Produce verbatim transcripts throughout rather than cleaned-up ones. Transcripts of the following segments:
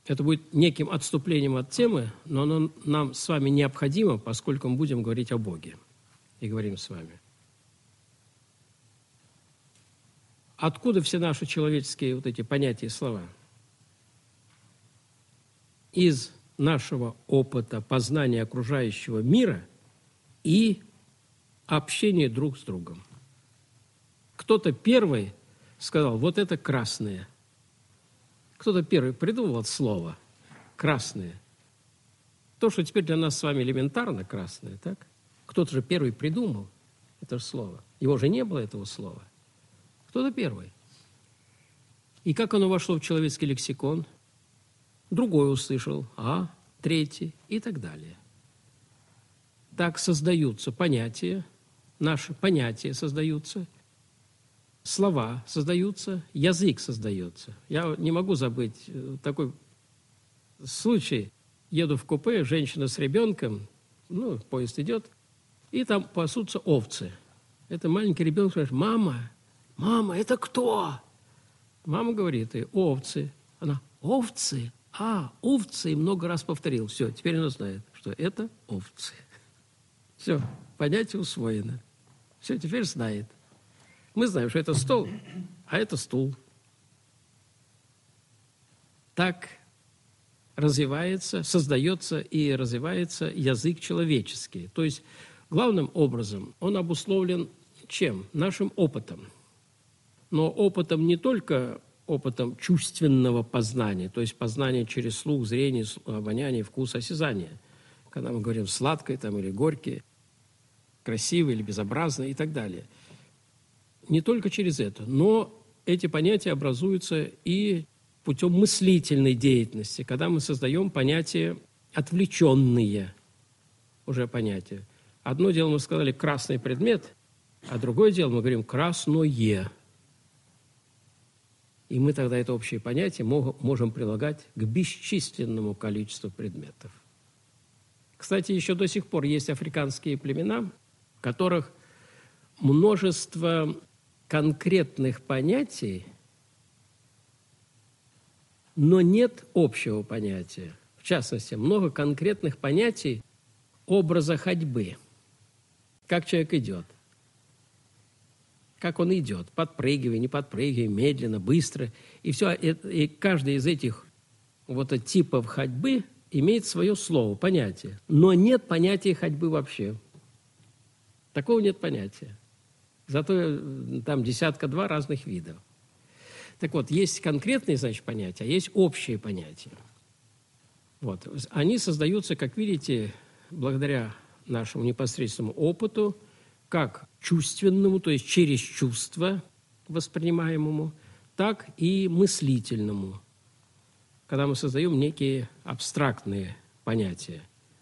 Это будет неким отступлением от темы, но оно нам с вами необходимо, поскольку мы будем говорить о Боге. И говорим с вами. Откуда все наши человеческие вот эти понятия и слова? Из нашего опыта познания окружающего мира и общения друг с другом. Кто-то первый сказал, вот это красное. Кто-то первый придумал слово красное. То, что теперь для нас с вами элементарно красное, так? Кто-то же первый придумал это слово. Его же не было, этого слова. Кто-то первый. И как оно вошло в человеческий лексикон? Другой услышал, а, третий и так далее. Так создаются понятия, наши понятия создаются, слова создаются, язык создается. Я не могу забыть такой случай. Еду в купе, женщина с ребенком, ну, поезд идет, и там пасутся овцы. Это маленький ребенок говорит, мама, мама, это кто? Мама говорит, и овцы. Она, овцы? А, овцы, и много раз повторил. Все, теперь она знает, что это овцы. Все, понятие усвоено. Все, теперь знает. Мы знаем, что это стол, а это стул. Так развивается, создается и развивается язык человеческий. То есть, главным образом, он обусловлен чем? Нашим опытом. Но опытом не только опытом чувственного познания, то есть познания через слух, зрение, обоняние, вкус, осязание. Когда мы говорим сладкое там, или горькое, красивое или безобразное и так далее. Не только через это, но эти понятия образуются и путем мыслительной деятельности, когда мы создаем понятия отвлеченные, уже понятия. Одно дело мы сказали «красный предмет», а другое дело мы говорим «красное». И мы тогда это общее понятие можем прилагать к бесчисленному количеству предметов. Кстати, еще до сих пор есть африканские племена, в которых множество конкретных понятий, но нет общего понятия. В частности, много конкретных понятий образа ходьбы. Как человек идет. Как он идет, подпрыгивая, не подпрыгивая, медленно, быстро. И, все, и каждый из этих вот типов ходьбы имеет свое слово, понятие. Но нет понятия ходьбы вообще. Такого нет понятия. Зато там десятка-два разных видов. Так вот, есть конкретные, значит, понятия, а есть общие понятия. Вот. Они создаются, как видите, благодаря нашему непосредственному опыту, как чувственному, то есть через чувство воспринимаемому, так и мыслительному, когда мы создаем некие абстрактные понятия.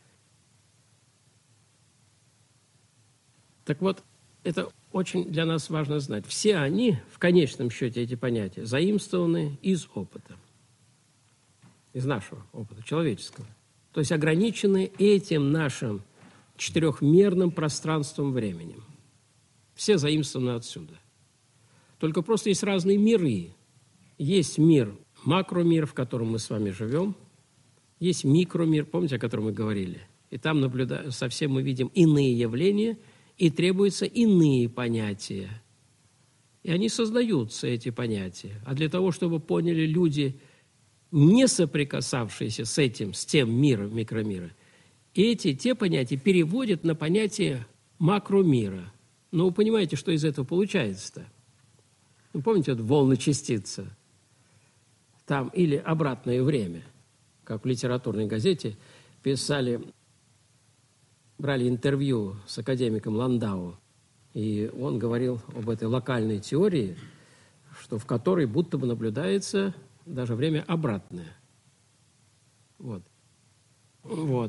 Так вот, это очень для нас важно знать. Все они, в конечном счете, эти понятия, заимствованы из опыта, из нашего опыта, человеческого. То есть ограничены этим нашим четырехмерным пространством временем. Все заимствованы отсюда. Только просто есть разные миры. Есть мир, макромир, в котором мы с вами живем. Есть микромир, помните, о котором мы говорили? И там наблюда... совсем мы видим иные явления, и требуются иные понятия. И они создаются, эти понятия. А для того, чтобы поняли люди, не соприкасавшиеся с этим, с тем миром, микромира, эти, те понятия переводят на понятие макромира. Но вы понимаете, что из этого получается-то? Вы помните, вот волны частицы? Там или обратное время, как в литературной газете писали, брали интервью с академиком Ландау, и он говорил об этой локальной теории, что в которой будто бы наблюдается даже время обратное. Вот. Вот.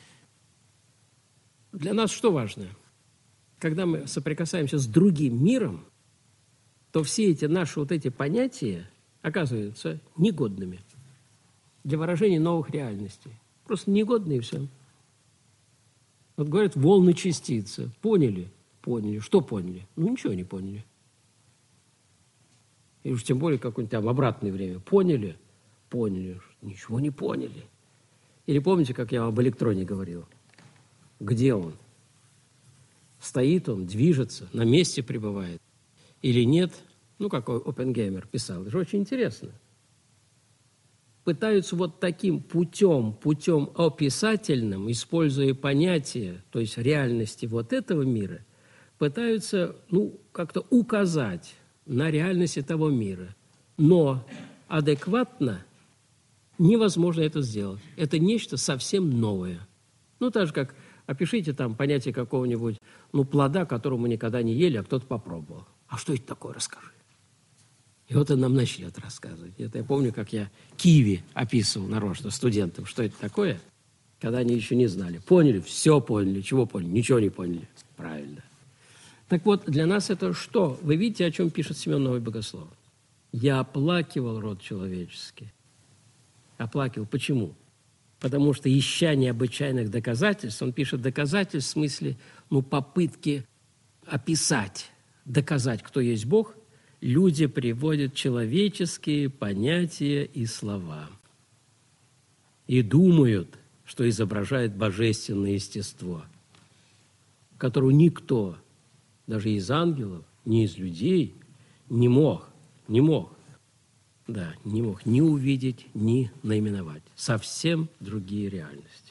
Для нас что важно? Когда мы соприкасаемся с другим миром, то все эти наши вот эти понятия оказываются негодными для выражения новых реальностей. Просто негодные и все. Вот говорят, волны частицы. Поняли? Поняли. Что поняли? Ну, ничего не поняли. И уж тем более какое-нибудь там обратное время. Поняли? Поняли. ничего не поняли. Или помните, как я об электроне говорил? Где он? Стоит он, движется, на месте пребывает или нет? Ну, как Оппенгеймер писал. Это же очень интересно. Пытаются вот таким путем, путем описательным, используя понятия, то есть реальности вот этого мира, пытаются, ну, как-то указать на реальность этого мира. Но адекватно невозможно это сделать. Это нечто совсем новое. Ну, так же, как опишите там понятие какого-нибудь, ну, плода, которого мы никогда не ели, а кто-то попробовал. А что это такое, расскажи. И вот он нам начнет рассказывать. Это я помню, как я киви описывал нарочно студентам, что это такое, когда они еще не знали. Поняли? Все поняли. Чего поняли? Ничего не поняли. Правильно. Так вот, для нас это что? Вы видите, о чем пишет Семен Новый Богослов? «Я оплакивал род человеческий». Оплакивал. Почему? Потому что, ища необычайных доказательств, он пишет доказательств в смысле, ну, попытки описать, доказать, кто есть Бог, люди приводят человеческие понятия и слова и думают, что изображает божественное естество, которого никто, даже из ангелов, ни из людей, не мог, не мог, да, не мог ни увидеть, ни наименовать. Совсем другие реальности.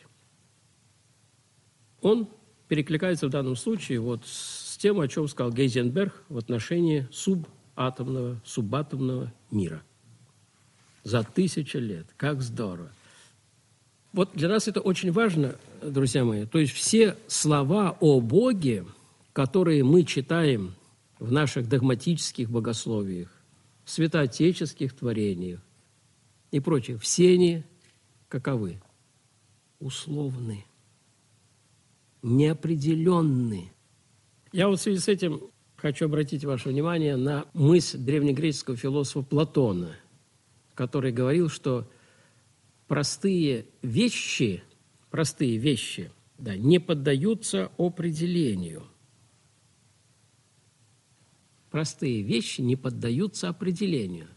Он перекликается в данном случае вот с тем, о чем сказал Гейзенберг в отношении субатомного, субатомного мира. За тысячу лет. Как здорово. Вот для нас это очень важно, друзья мои. То есть все слова о Боге, которые мы читаем в наших догматических богословиях, в святоотеческих творениях и прочих, все они каковы? Условны, неопределенны. Я вот в связи с этим хочу обратить ваше внимание на мысль древнегреческого философа Платона, который говорил, что простые вещи, простые вещи, да, не поддаются определению. Простые вещи не поддаются определению.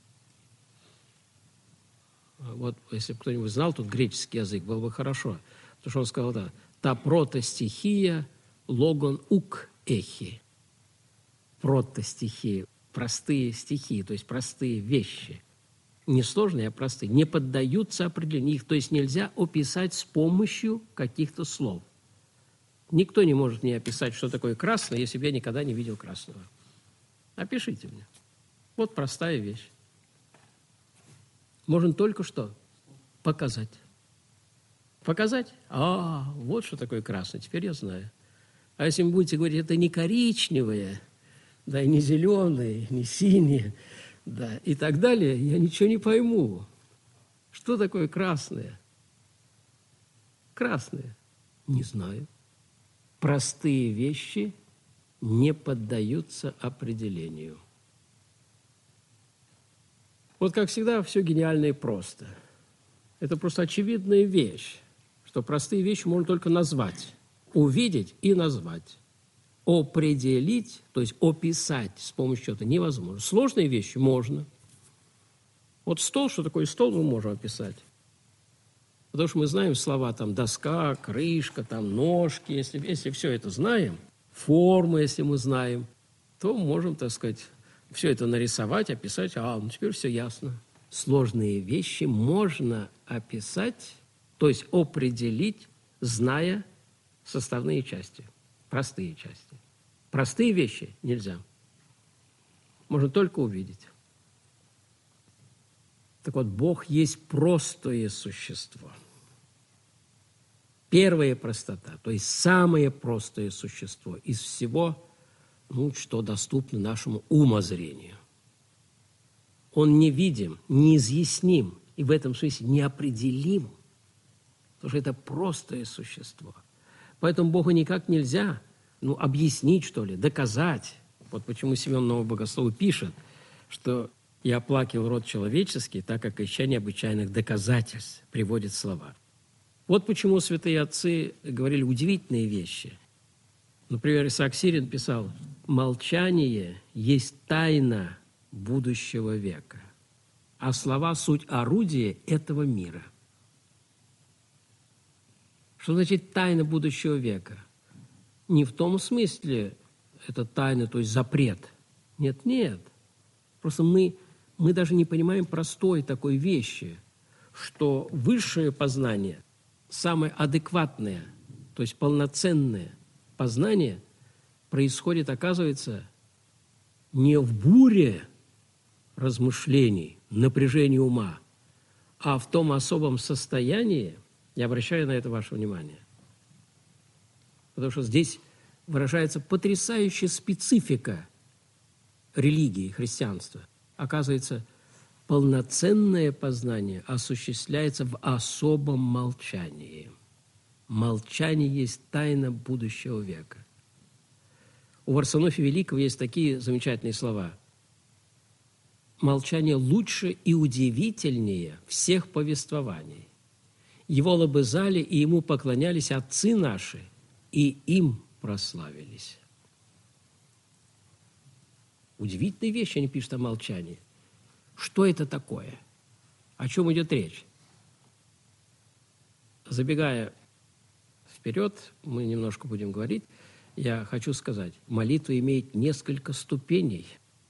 Вот если бы кто-нибудь знал тут греческий язык, было бы хорошо. Потому что он сказал, да, «та протостихия логон ук эхи». Протостихия, простые стихии, то есть простые вещи. Не сложные, а простые. Не поддаются определению. Их, то есть нельзя описать с помощью каких-то слов. Никто не может мне описать, что такое красное, если бы я никогда не видел красного. Опишите мне. Вот простая вещь. Можно только что показать. Показать? А, вот что такое красное, теперь я знаю. А если вы будете говорить, это не коричневое, да, и не зеленое, не синее, да, и так далее, я ничего не пойму. Что такое красное? Красное? Не знаю. Простые вещи не поддаются определению. Вот, как всегда, все гениально и просто. Это просто очевидная вещь, что простые вещи можно только назвать, увидеть и назвать. Определить, то есть описать с помощью чего-то невозможно. Сложные вещи можно. Вот стол, что такое стол, мы можем описать. Потому что мы знаем слова там доска, крышка, там ножки. Если, если все это знаем, формы, если мы знаем, то можем, так сказать, все это нарисовать, описать. А, ну теперь все ясно. Сложные вещи можно описать, то есть определить, зная составные части, простые части. Простые вещи нельзя. Можно только увидеть. Так вот, Бог есть простое существо. Первая простота, то есть самое простое существо из всего, ну, что доступно нашему умозрению. Он невидим, неизъясним и в этом смысле неопределим, потому что это простое существо. Поэтому Богу никак нельзя, ну, объяснить, что ли, доказать. Вот почему Семен Новый Богослов пишет, что «я оплакивал род человеческий, так как ища необычайных доказательств», приводит слова. Вот почему святые отцы говорили удивительные вещи. Например, Исаак Сирин писал: «Молчание есть тайна будущего века». а слова – суть орудия этого мира. Что значит тайна будущего века? Не в том смысле это тайна, то есть запрет. Нет, нет. Просто мы, мы даже не понимаем простой такой вещи, что высшее познание, самое адекватное, то есть полноценное познание происходит, оказывается, не в буре размышлений, напряжении ума, а в том особом состоянии, я обращаю на это ваше внимание, потому что здесь выражается потрясающая специфика религии, христианства. Оказывается, полноценное познание осуществляется в особом молчании. Молчание есть тайна будущего века. У Варсонофия Великого есть такие замечательные слова. «Молчание лучше и удивительнее всех повествований. Его лобызали и ему поклонялись отцы наши, и им прославились». Удивительные вещи они пишут о молчании. Что это такое? О чем идет речь? Забегая вперед, мы немножко будем говорить, я хочу сказать, молитва имеет несколько ступеней.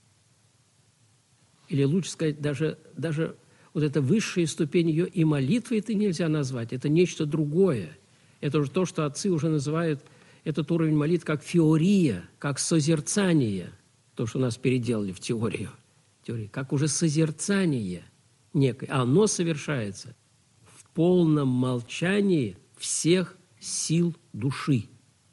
Или лучше сказать, даже, даже вот эта высшая ступень ее и молитвой это нельзя назвать, это нечто другое. Это уже то, что отцы уже называют этот уровень молитвы как фиория, как созерцание, то, что нас переделали в теорию, теорию как уже созерцание некое. Оно совершается в полном молчании всех сил души.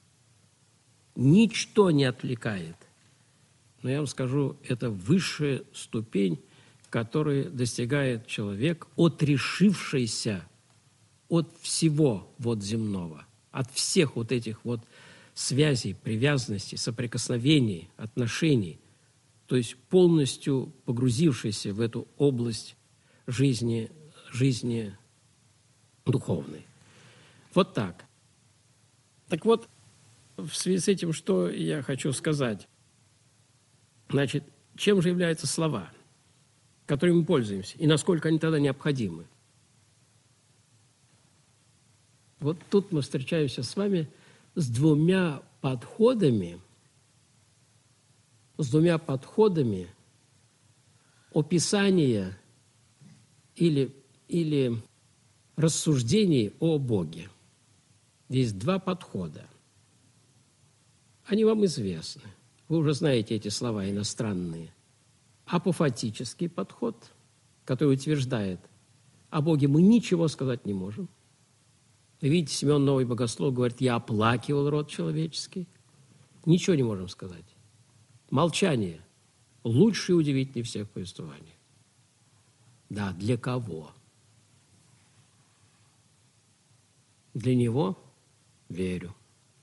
Ничто не отвлекает. Но я вам скажу, это высшая ступень, которую достигает человек, отрешившийся от всего вот земного, от всех вот этих вот связей, привязанностей, соприкосновений, отношений, то есть полностью погрузившийся в эту область жизни, жизни духовной. Вот так. Так вот, в связи с этим, что я хочу сказать? Значит, чем же являются слова, которыми мы пользуемся, и насколько они тогда необходимы? Вот тут мы встречаемся с вами с двумя подходами, с двумя подходами описания или, или рассуждений о Боге. Есть два подхода. Они вам известны. Вы уже знаете эти слова иностранные. Апофатический подход, который утверждает, о Боге мы ничего сказать не можем. Видите, Симеон Новый Богослов говорит, я оплакивал род человеческий. Ничего не можем сказать. Молчание лучше и удивительнее всех повествований. Да, для кого? Для него верю.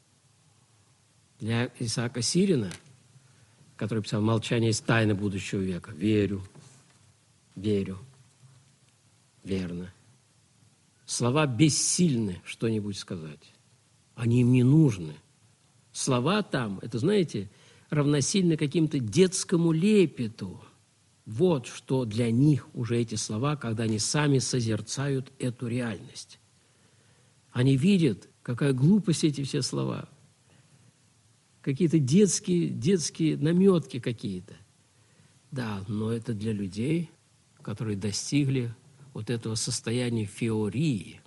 Для Исаака Сирина, который писал «Молчание есть тайна будущего века», верю, верю, верно. Слова бессильны что-нибудь сказать. Они им не нужны. Слова там, это, знаете, равносильно каким-то детскому лепету. Вот что для них уже эти слова, когда они сами созерцают эту реальность. Они видят, какая глупость эти все слова. Какие-то детские, детские наметки какие-то. Да, но это для людей, которые достигли вот этого состояния фиории.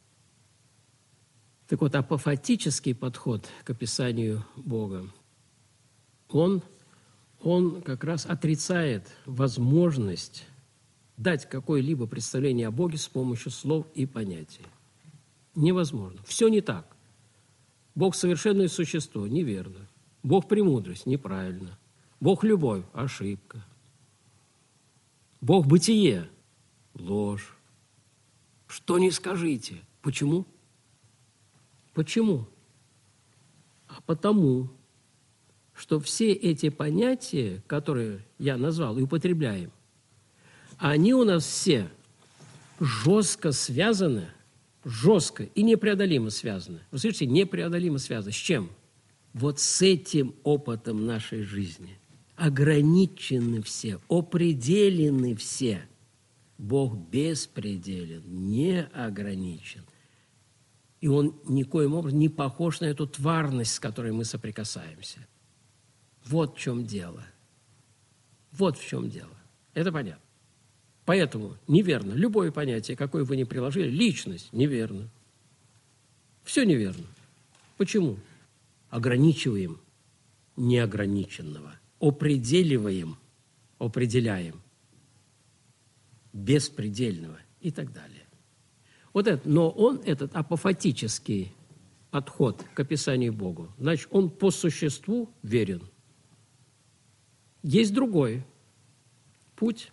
Так вот, апофатический подход к описанию Бога, он, он как раз отрицает возможность дать какое-либо представление о Боге с помощью слов и понятий. Невозможно. Все не так. Бог – совершенное существо – неверно. Бог – премудрость – неправильно. Бог – любовь – ошибка. Бог – бытие – ложь. Что ни скажите. Почему? Почему? А потому, что все эти понятия, которые я назвал и употребляем, они у нас все жестко связаны, жестко и непреодолимо связаны. Вы слышите, непреодолимо связаны. С чем? Вот с этим опытом нашей жизни. Ограничены все, определены все. Бог беспределен, не ограничен. И Он никоим образом не похож на эту тварность, с которой мы соприкасаемся. Вот в чем дело. Вот в чем дело. Это понятно. Поэтому неверно. Любое понятие, какое вы ни приложили, личность, неверно. Все неверно. Почему? Ограничиваем неограниченного. Определиваем, определяем беспредельного и так далее. Вот это, но он, этот апофатический подход к описанию Богу, значит, он по существу верен. Есть другой путь,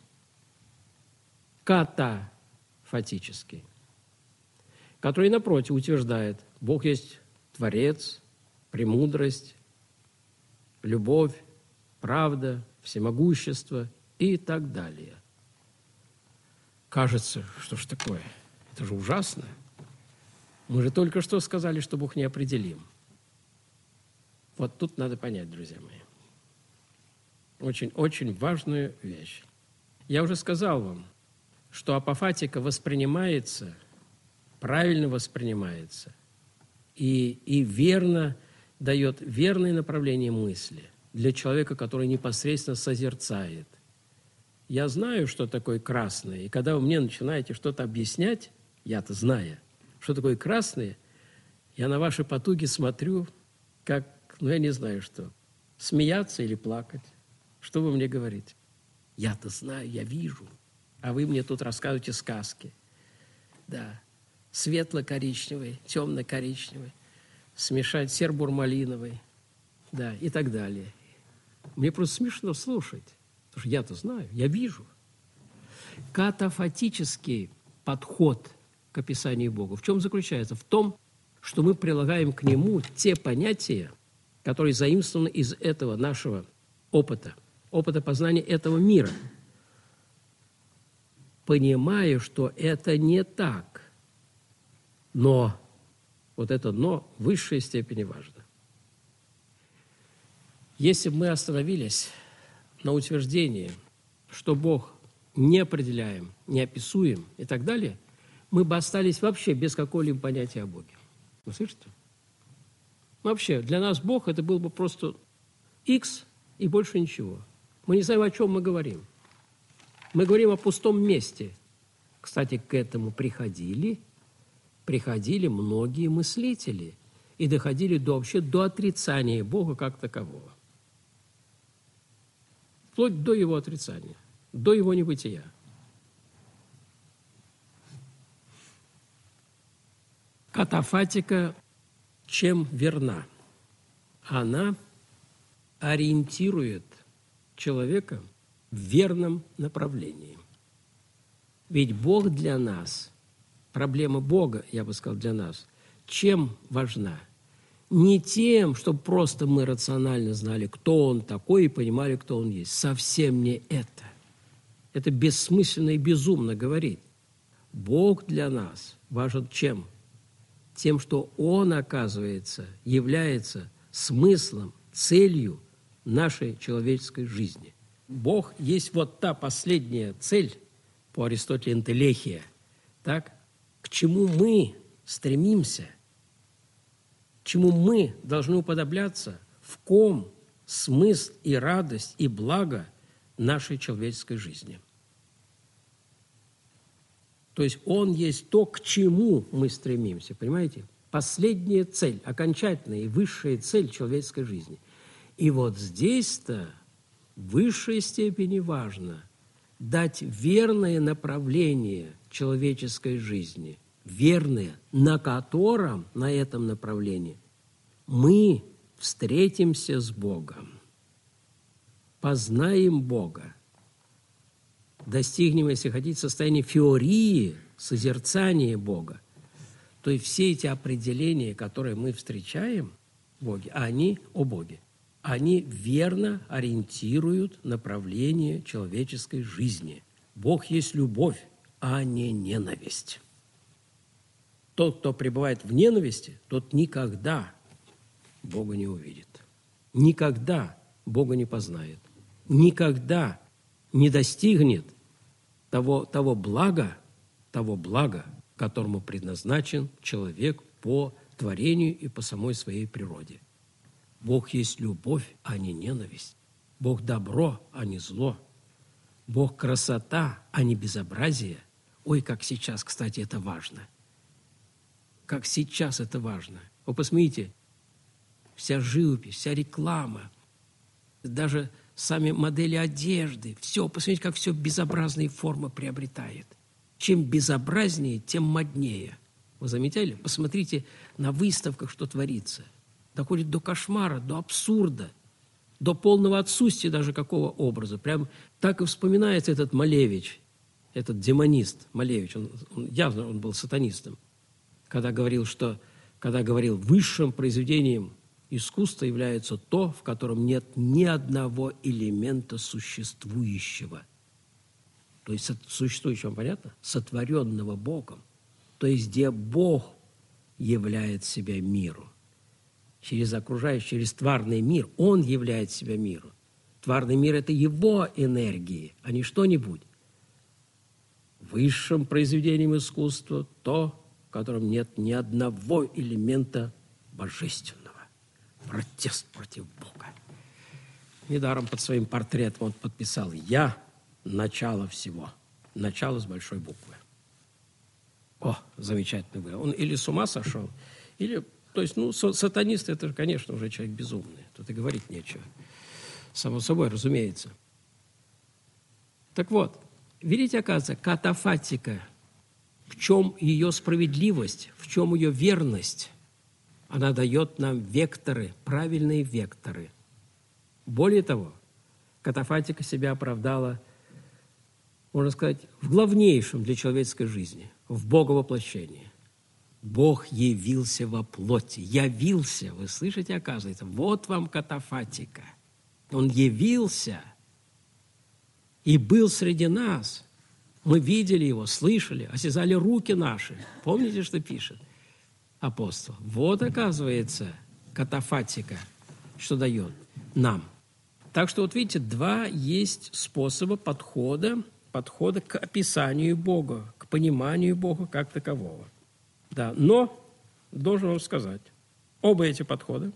катафатический, который, напротив, утверждает, Бог есть Творец, премудрость, любовь, правда, всемогущество и так далее. Кажется, что ж такое? Это же ужасно. Мы же только что сказали, что Бог неопределим. Вот тут надо понять, друзья мои. Очень-очень важную вещь. Я уже сказал вам, что апофатика воспринимается, правильно воспринимается и, и верно дает верное направление мысли для человека, который непосредственно созерцает. Я знаю, что такое красное, и когда вы мне начинаете что-то объяснять, я-то зная, что такое красное, я на ваши потуги смотрю, как, ну, я не знаю что, смеяться или плакать. Что вы мне говорите? Я-то знаю, я вижу, а вы мне тут рассказываете сказки. Да, светло-коричневый, темно-коричневый, смешать сербур-малиновый, да, и так далее. Мне просто смешно слушать, потому что я-то знаю, я вижу. Катафатический подход к описанию Бога в чем заключается? В том, что мы прилагаем к нему те понятия, которые заимствованы из этого нашего опыта, опыта познания этого мира, понимая, что это не так. Но вот это «но» в высшей степени важно. Если бы мы остановились на утверждении, что Бог неопределяем, неописуем и так далее, мы бы остались вообще без какого-либо понятия о Боге. Вы слышите? Вообще, для нас Бог – это был бы просто X и больше ничего. Мы не знаем, о чем мы говорим. Мы говорим о пустом месте. Кстати, к этому приходили, приходили многие мыслители и доходили до, вообще до отрицания Бога как такового. Вплоть до его отрицания, до его небытия. Катафатика чем верна? Она ориентирует человека в верном направлении. Ведь Бог для нас, проблема Бога, я бы сказал, для нас, чем важна? Не тем, чтобы просто мы рационально знали, кто Он такой, и понимали, кто Он есть. Совсем не это. Это бессмысленно и безумно говорить. Бог для нас важен чем? Тем, что Он, оказывается, является смыслом, целью нашей человеческой жизни. Бог есть вот та последняя цель, по Аристотелю энтелехия, так, к чему мы стремимся, к чему мы должны уподобляться, в ком смысл и радость и благо нашей человеческой жизни. То есть Он есть то, к чему мы стремимся, понимаете? Последняя цель, окончательная и высшая цель человеческой жизни. И вот здесь-то в высшей степени важно дать верное направление человеческой жизни, верное, на котором, на этом направлении, мы встретимся с Богом, познаем Бога, достигнем, если хотите, состояния феории, созерцания Бога. То есть все эти определения, которые мы встречаем в Боге, они о Боге, они верно ориентируют направление человеческой жизни. Бог есть любовь, а не ненависть. Тот, кто пребывает в ненависти, тот никогда Бога не увидит. Никогда Бога не познает. Никогда не достигнет того, того блага, того блага, которому предназначен человек по творению и по самой своей природе. Бог есть любовь, а не ненависть. Бог добро, а не зло. Бог красота, а не безобразие. Ой, как сейчас, кстати, это важно. Как сейчас это важно. Вы посмотрите, вся живопись, вся реклама, даже сами модели одежды, все, посмотрите, как все безобразные формы приобретает. Чем безобразнее, тем моднее. Вы заметили? Посмотрите на выставках, что творится. Доходит до кошмара, до абсурда, до полного отсутствия даже какого образа. Прям так и вспоминается этот Малевич, этот демонист Малевич. Он, он, явно он был сатанистом. Когда говорил, что, когда говорил, высшим произведением искусства является то, в котором нет ни одного элемента существующего. То есть существующего, понятно? Сотворенного Богом. То есть где Бог являет себя миру. Через окружающий, через тварный мир Он являет себя миру. Тварный мир – это Его энергии, а не что-нибудь. Высшим произведением искусства то, в котором нет ни одного элемента божественного. Протест против Бога. Недаром под своим портретом он подписал «Я – начало всего». Начало с большой буквы. О, замечательный вы. Он или с ума сошел, или... То есть, ну, сатанист – это же, конечно, уже человек безумный. Тут и говорить нечего. Само собой, разумеется. Так вот, видите, оказывается, катафатика, в чем ее справедливость, в чем ее верность, она дает нам векторы, правильные векторы. Более того, катафатика себя оправдала, можно сказать, в главнейшем для человеческой жизни, в боговоплощении. Бог явился во плоти. Явился, вы слышите, оказывается, вот вам катафатика. Он явился и был среди нас. Мы видели его, слышали, осязали руки наши. Помните, что пишет апостол? Вот, оказывается, катафатика, что дает нам. Так что, вот видите, два есть способа подхода, подхода к описанию Бога, к пониманию Бога как такового. Да, но, должен вам сказать, оба эти подхода,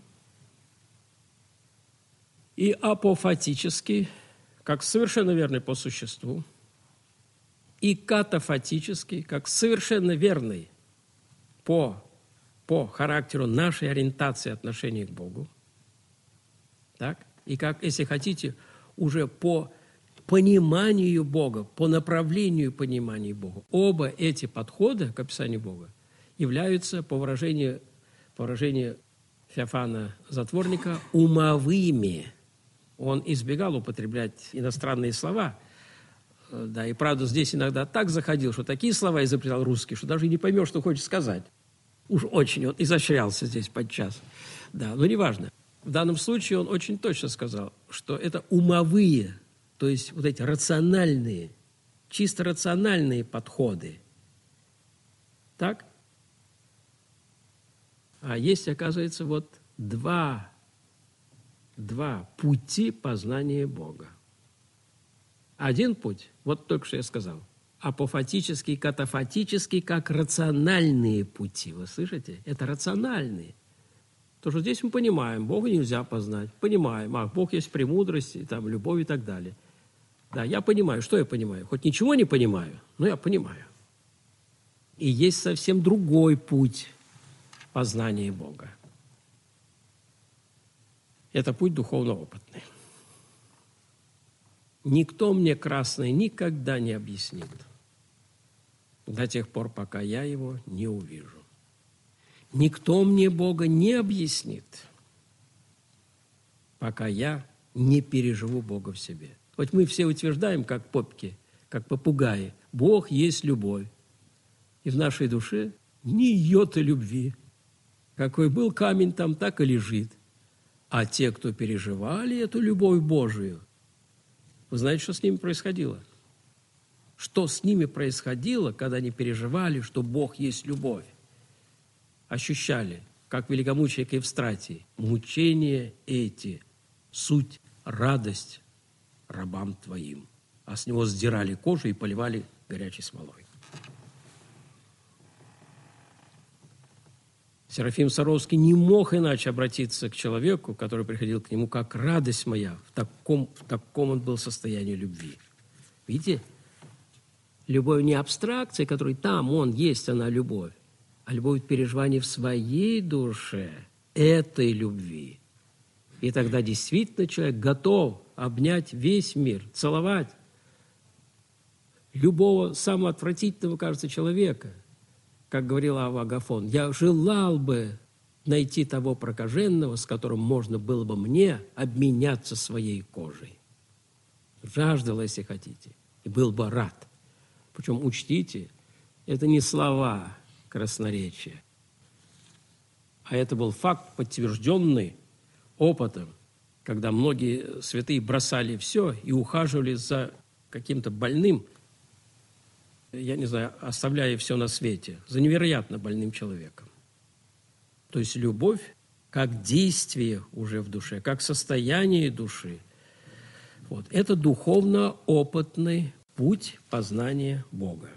и апофатический, как совершенно верный по существу, и катафатический, как совершенно верный по, по характеру нашей ориентации отношений к Богу, так? И как, если хотите, уже по пониманию Бога, по направлению понимания Бога. Оба эти подхода к описанию Бога являются, по выражению, по выражению Феофана Затворника, умовыми. Он избегал употреблять иностранные слова. Да, и правда, здесь иногда так заходил, что такие слова изобретал русский, что даже не поймешь, что хочет сказать. Уж очень он изощрялся здесь подчас. Да, но неважно. В данном случае он очень точно сказал, что это умовые, то есть вот эти рациональные, чисто рациональные подходы. Так? А есть, оказывается, вот два, два пути познания Бога. Один путь, вот только что я сказал, апофатический, катафатический, как рациональные пути. Вы слышите? Это рациональные. То, что здесь мы понимаем, Бога нельзя познать. Понимаем, ах, Бог есть премудрость, там, любовь и так далее. Да, я понимаю. Что я понимаю? Хоть ничего не понимаю, но я понимаю. И есть совсем другой путь познания Бога. Это путь духовно-опытный. Никто мне красное никогда не объяснит до тех пор, пока я его не увижу. Никто мне Бога не объяснит, пока я не переживу Бога в себе. Вот мы все утверждаем, как попки, как попугаи, Бог есть любовь. И в нашей душе ни йоты любви. Какой был камень, там так и лежит. А те, кто переживали эту любовь Божию, вы знаете, что с ними происходило? Что с ними происходило, когда они переживали, что Бог есть любовь? Ощущали, как великомученик Евстратий, мучения эти, суть, радость рабам твоим. а с него сдирали кожу и поливали горячей смолой. Серафим Саровский не мог иначе обратиться к человеку, который приходил к нему, как радость моя. В таком, в таком он был состоянии любви. Видите? Любовь не абстракция, которая там, он есть, она любовь, а любовь переживания в своей душе этой любви. И тогда действительно человек готов обнять весь мир, целовать любого самого отвратительного, кажется, человека. Как говорил Ава Агафон, я желал бы найти того прокаженного, с которым можно было бы мне обменяться своей кожей. Жаждал, если хотите, и был бы рад. Причем, учтите, это не слова красноречия, а это был факт, подтвержденный опытом, когда многие святые бросали все и ухаживали за каким-то больным, я не знаю, оставляя все на свете, за невероятно больным человеком. То есть любовь как действие уже в душе, как состояние души. Вот. Это духовно-опытный путь познания Бога.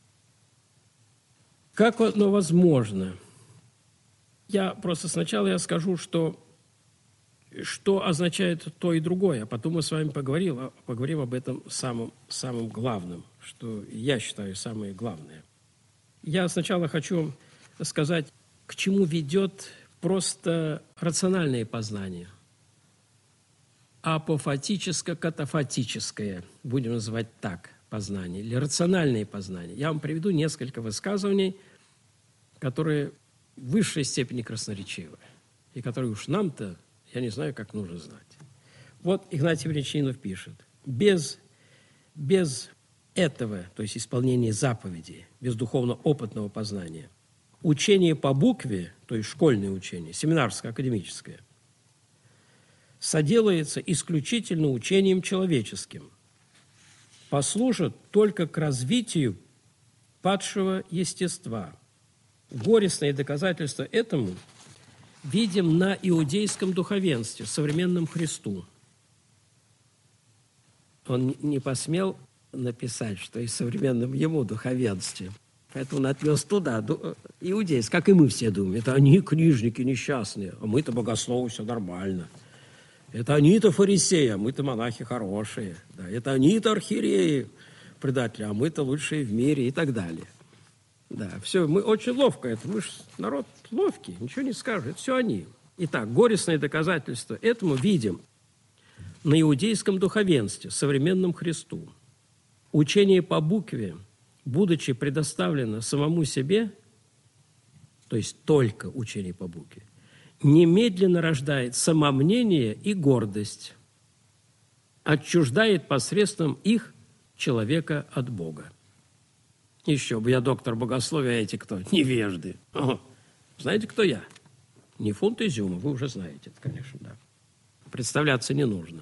Как оно возможно? Я просто сначала я скажу, что, что означает то и другое, а потом мы с вами поговорим, поговорим об этом самом, самом главном, что я считаю самое главное. Я сначала хочу сказать, к чему ведет просто рациональное познание, апофатическо-катафатическое, будем называть так, познание, или рациональное познание. Я вам приведу несколько высказываний, которые в высшей степени красноречивы, и которые уж нам-то, я не знаю, как нужно знать. Вот Игнатий Брянчанинов пишет, без, без этого, то есть исполнения заповедей, без духовно-опытного познания, учение по букве, то есть школьное учение, семинарское, академическое, соделается исключительно учением человеческим, послужит только к развитию падшего естества. Горестное доказательство этому видим на иудейском духовенстве, современном Христу. Он не посмел написать, что и современном ему духовенстве. Поэтому он отвез туда, иудейств, как и мы все думаем. Это они книжники несчастные, а мы-то богословы, все нормально. Это они-то фарисеи, а мы-то монахи хорошие. Да, это они-то архиереи, предатели, а мы-то лучшие в мире и так далее. Да, все, мы очень ловко это, мы же народ ловкий, ничего не скажешь, это все они. Итак, горестное доказательство этому видим на иудейском духовенстве, современном Христу. Учение по букве, будучи предоставлено самому себе, то есть только учение по букве, немедленно рождает самомнение и гордость, отчуждает посредством их человека от Бога. Еще бы, я доктор богословия, а эти кто? Невежды. Ага. Знаете, кто я? Не фунт изюма, вы уже знаете это, конечно, да. Представляться не нужно.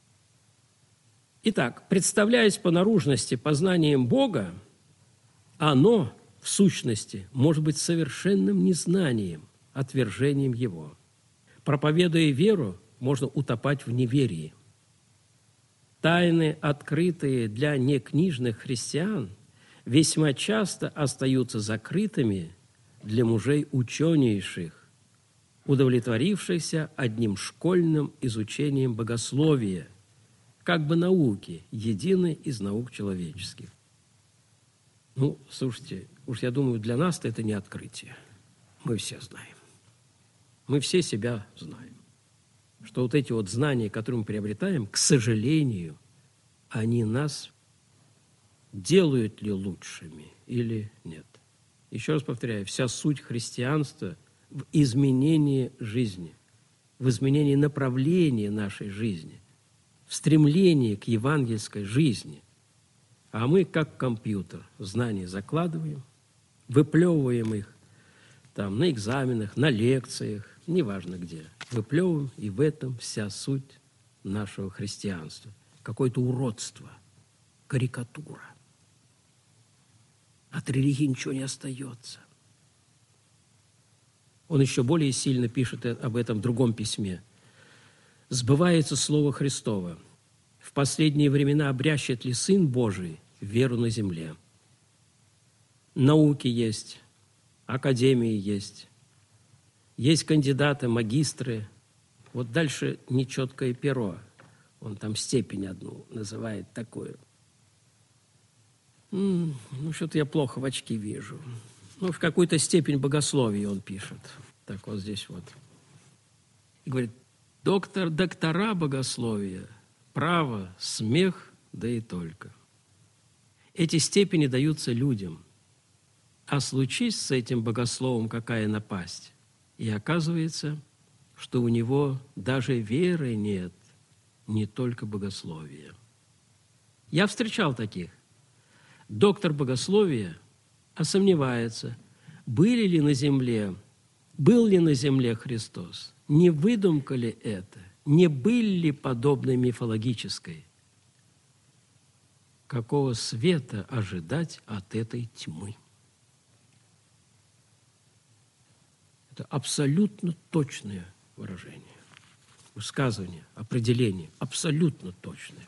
Итак, представляясь по наружности познанием Бога, оно, в сущности, может быть совершенным незнанием, отвержением Его. Проповедуя веру, можно утопать в неверии. Тайны, открытые для некнижных христиан, весьма часто остаются закрытыми для мужей ученейших, удовлетворившихся одним школьным изучением богословия, как бы науки, единой из наук человеческих. Ну, слушайте, уж я думаю, для нас-то это не открытие. Мы все знаем. Мы все себя знаем. Что вот эти вот знания, которые мы приобретаем, к сожалению, они нас делают ли лучшими или нет. Еще раз повторяю, вся суть христианства в изменении жизни, в изменении направления нашей жизни, в стремлении к евангельской жизни. А мы, как компьютер, знания закладываем, выплевываем их там на экзаменах, на лекциях, неважно где. Выплевываем, и в этом вся суть нашего христианства. Какое-то уродство, карикатура. От религии ничего не остается. Он еще более сильно пишет об этом в другом письме. «Сбывается слово Христово. в последние времена обрящет ли Сын Божий веру на земле. Науки есть, академии есть, есть кандидаты, магистры. Вот дальше нечеткое перо. Он там степень одну называет такую. М-м, ну, что-то я плохо в очки вижу. Ну, в какую-то степень богословия он пишет. Так вот здесь вот. И говорит, доктор, доктора богословия, право, смех, да и только. Эти степени даются людям. А случись с этим богословом какая напасть, и оказывается, что у него даже веры нет, не только богословия. Я встречал таких. Доктор богословия, а сомневается, были ли на земле, был ли на земле Христос, не выдумка ли это, не были ли подобной мифологической. Какого света ожидать от этой тьмы? Это абсолютно точное выражение, высказывание, определение, абсолютно точное.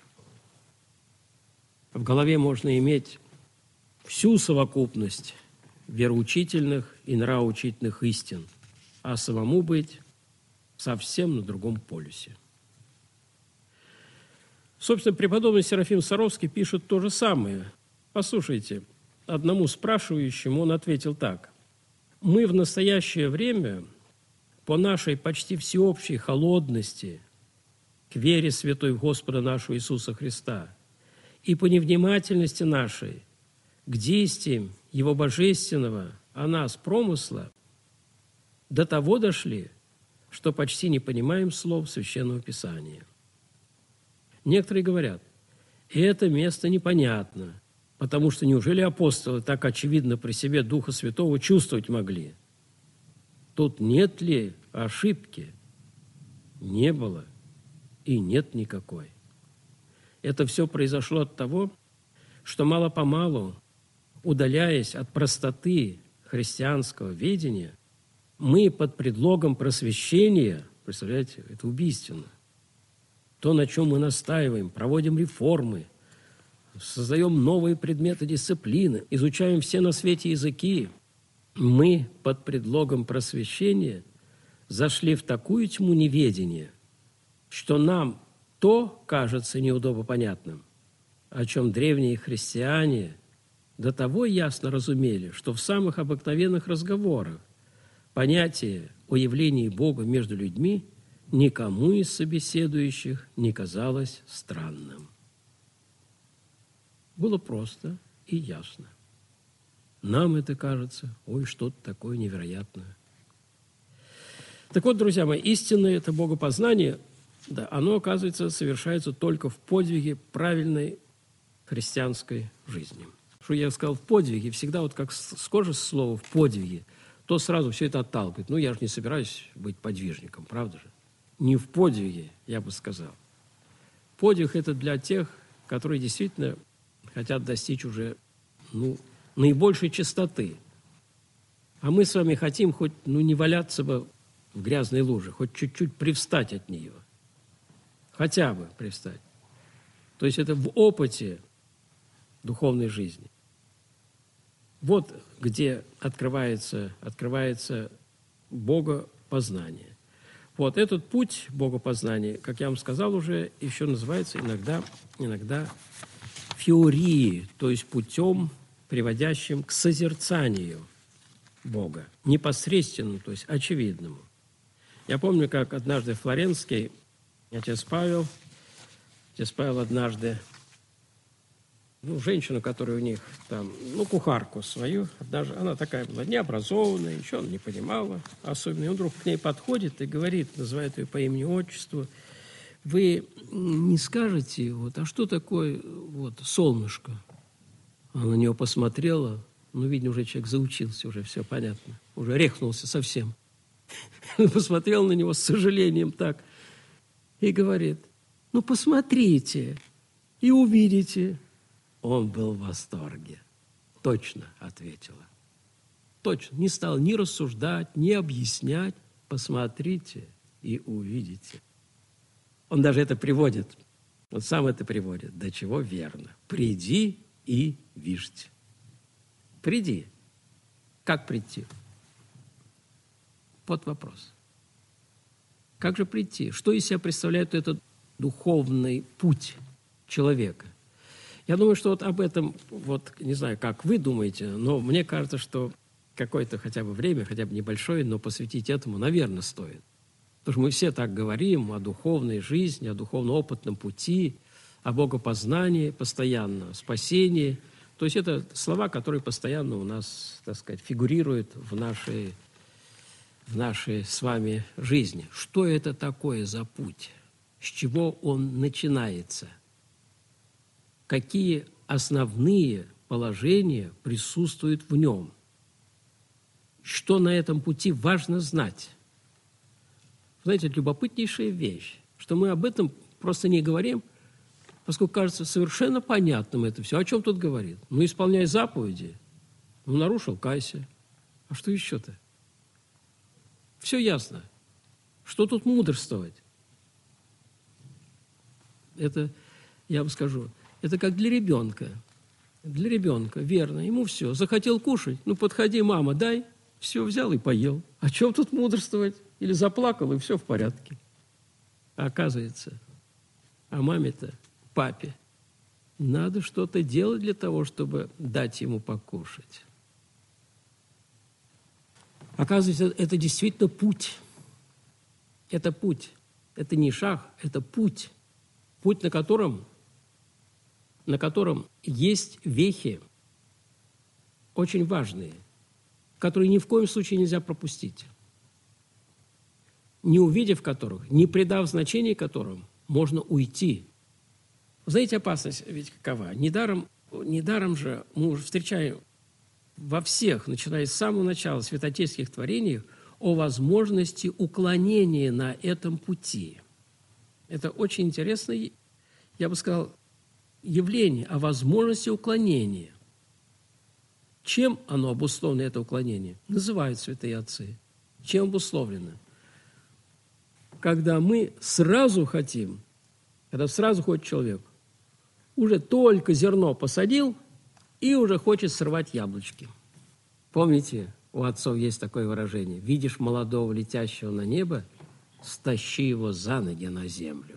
В голове можно иметь всю совокупность вероучительных и нравоучительных истин, а самому быть совсем на другом полюсе. Собственно, преподобный Серафим Саровский пишет то же самое. Послушайте, одному спрашивающему он ответил так. «Мы в настоящее время по нашей почти всеобщей холодности к вере святой в Господа нашего Иисуса Христа и по невнимательности нашей к действиям Его божественного о нас промысла до того дошли, что почти не понимаем слов Священного Писания. Некоторые говорят, это место непонятно, потому что неужели апостолы так очевидно при себе Духа Святого чувствовать могли? Тут нет ли ошибки? Не было и нет никакой. Это все произошло от того, что мало-помалу, удаляясь от простоты христианского ведения, мы под предлогом просвещения, представляете, это убийственно, то, на чем мы настаиваем, проводим реформы, создаем новые предметы дисциплины, изучаем все на свете языки, мы под предлогом просвещения зашли в такую тьму неведения, что нам то кажется неудобопонятным, о чем древние христиане до того ясно разумели, что в самых обыкновенных разговорах понятие о явлении Бога между людьми никому из собеседующих не казалось странным. Было просто и ясно. Нам это кажется, ой, что-то такое невероятное. Так вот, друзья мои, истинное это богопознание, да, оно, оказывается, совершается только в подвиге правильной христианской жизни. Что я сказал в подвиге, всегда вот как скажешь слово «в подвиге», то сразу все это отталкивает. Ну, я же не собираюсь быть подвижником, правда же? Не в подвиге, я бы сказал. Подвиг – это для тех, которые действительно хотят достичь уже ну, наибольшей чистоты. А мы с вами хотим хоть ну, не валяться бы в грязной луже, хоть чуть-чуть привстать от нее. Хотя бы привстать. То есть это в опыте духовной жизни. Вот где открывается, открывается богопознание. Вот этот путь богопознания, как я вам сказал уже, еще называется иногда, иногда фиории, то есть путем, приводящим к созерцанию Бога, непосредственному, то есть очевидному. Я помню, как однажды Флоренский отец Павел, отец Павел однажды, ну, женщину, которая у них там, ну, кухарку свою, однажды, она такая была необразованная, ничего она не понимала особенно. И он вдруг к ней подходит и говорит, называет ее по имени-отчеству, вы не скажете, вот, а что такое вот, солнышко? Она на него посмотрела, ну, видно, уже человек заучился, уже все понятно, уже рехнулся совсем. Посмотрел на него с сожалением так и говорит, ну, посмотрите и увидите. Он был в восторге. Точно ответила. Точно. Не стал ни рассуждать, ни объяснять. Посмотрите и увидите. Он даже это приводит. Вот сам это приводит. До чего верно. Приди и виждь. Приди. Как прийти? Вот вопрос. Как же прийти? Что из себя представляет этот духовный путь человека? Я думаю, что вот об этом, вот не знаю, как вы думаете, но мне кажется, что какое-то хотя бы время, хотя бы небольшое, но посвятить этому, наверное, стоит. Потому что мы все так говорим о духовной жизни, о духовно-опытном пути, о богопознании постоянно, о спасении. То есть это слова, которые постоянно у нас, так сказать, фигурируют в нашей, в нашей с вами жизни. Что это такое за путь? С чего он начинается? Какие основные положения присутствуют в нем? Что на этом пути важно знать? Знаете, это любопытнейшая вещь, что мы об этом просто не говорим, поскольку кажется совершенно понятным это все. О чем тут говорит? Ну, исполняй заповеди. Ну, нарушил, кайся. А что еще-то? Все ясно. Что тут мудрствовать? Это, я вам скажу, это как для ребенка. Для ребенка, верно. Ему все. Захотел кушать? Ну, подходи, мама, дай. Все, взял и поел. О чем тут мудрствовать? Или заплакал, и все в порядке. А оказывается, а маме-то, папе, надо что-то делать для того, чтобы дать ему покушать. Оказывается, это действительно путь. Это путь. Это не шаг, это путь. Путь, на котором, на котором есть вехи очень важные, которые ни в коем случае нельзя пропустить. Не увидев которых, не придав значения которым, можно уйти. Знаете, опасность ведь какова? Недаром, недаром же мы уже встречаем во всех, начиная с самого начала святотейских творений, о возможности уклонения на этом пути. Это очень интересное, я бы сказал, явление о возможности уклонения. Чем оно обусловлено, это уклонение? Называют святые отцы. Чем обусловлено? Когда мы сразу хотим, когда сразу хочет человек, уже только зерно посадил и уже хочет срывать яблочки. Помните, у отцов есть такое выражение: видишь молодого летящего на небо, стащи его за ноги на землю.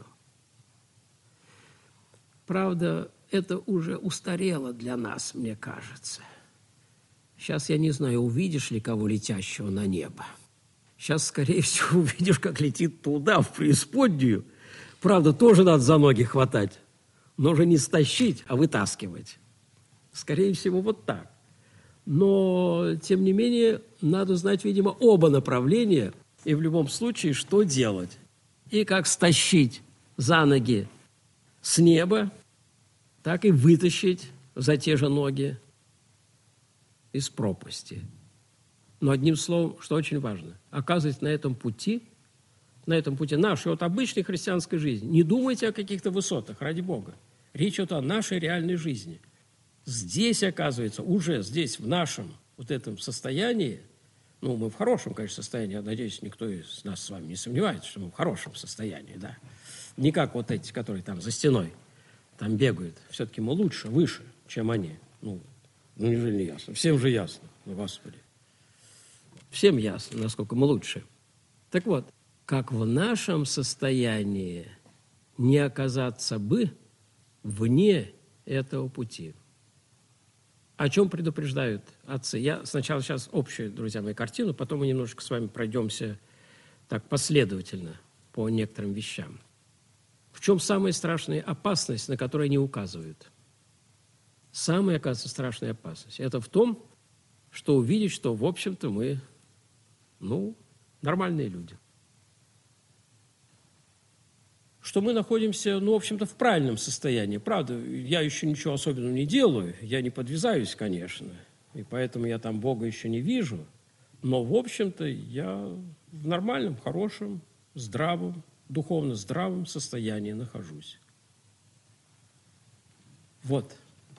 Правда, это уже устарело для нас, мне кажется. Сейчас я не знаю, увидишь ли кого летящего на небо. Сейчас, скорее всего, увидишь, как летит туда, в преисподнюю. Правда, тоже надо за ноги хватать, но уже не стащить, а вытаскивать. Скорее всего, вот так. Но, тем не менее, надо знать, видимо, оба направления, и в любом случае, что делать. И как стащить за ноги с неба, так и вытащить за те же ноги из пропасти. Но одним словом, что очень важно, оказывается, на этом пути, на этом пути нашей вот обычной христианской жизни, не думайте о каких-то высотах, ради Бога. Речь идет о нашей реальной жизни. Здесь, оказывается, уже здесь, в нашем вот этом состоянии, ну, мы в хорошем, конечно, состоянии, я надеюсь, никто из нас с вами не сомневается, что мы в хорошем состоянии, да. Не как вот эти, которые там за стеной, там бегают. Все-таки мы лучше, выше, чем они. Ну, ну неужели не ясно? Всем же ясно, ну, Господи. Всем ясно, насколько мы лучше. Так вот, как в нашем состоянии не оказаться бы вне этого пути? О чем предупреждают отцы? Я сначала сейчас общую, друзья мои, картину, потом мы немножко с вами пройдемся так последовательно по некоторым вещам. В чем самая страшная опасность, на которую они указывают? Самая, оказывается, страшная опасность – это в том, что увидеть, что, в общем-то, мы, ну, нормальные люди. Что мы находимся, ну, в общем-то, в правильном состоянии. Правда, я еще ничего особенного не делаю, я не подвязаюсь, конечно, и поэтому я там Бога еще не вижу, но, в общем-то, я в нормальном, хорошем, здравом, духовно здравом состоянии нахожусь. Вот.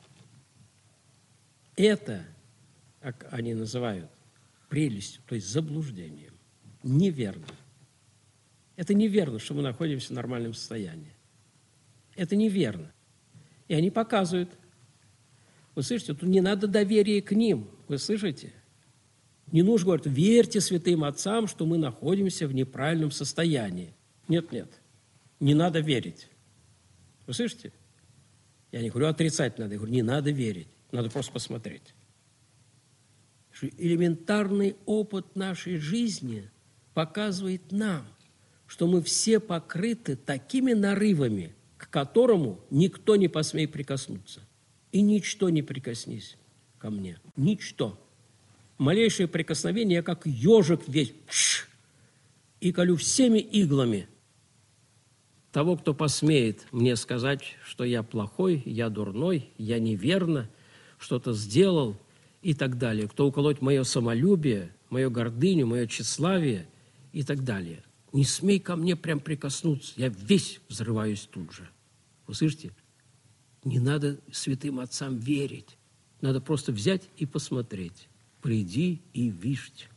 Это, как они называют, прелестью, то есть заблуждением. Неверно. Это неверно, что мы находимся в нормальном состоянии. Это неверно. И они показывают. Вы слышите, тут не надо доверия к ним. Вы слышите? Не нужно говорить, верьте святым отцам, что мы находимся в неправильном состоянии. Нет, нет. Не надо верить. Вы слышите? Я не говорю отрицать надо, я говорю, не надо верить. Надо просто посмотреть. Что элементарный опыт нашей жизни показывает нам, что мы все покрыты такими нарывами, к которому никто не посмеет прикоснуться. И ничто не прикоснись ко мне. Ничто. Малейшее прикосновение, я как ежик весь, пш, и колю всеми иглами того, кто посмеет мне сказать, что я плохой, я дурной, я неверно что-то сделал и так далее. Кто уколоть мое самолюбие, мою гордыню, мое тщеславие и так далее. Не смей ко мне прям прикоснуться, я весь взрываюсь тут же. Вы слышите? Не надо святым отцам верить. Надо просто взять и посмотреть. Приди и вишь.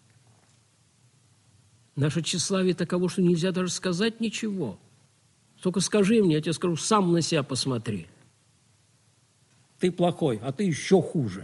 Наше тщеславие таково, что нельзя даже сказать ничего. Только скажи мне, я тебе скажу, сам на себя посмотри. Ты плохой, а ты еще хуже.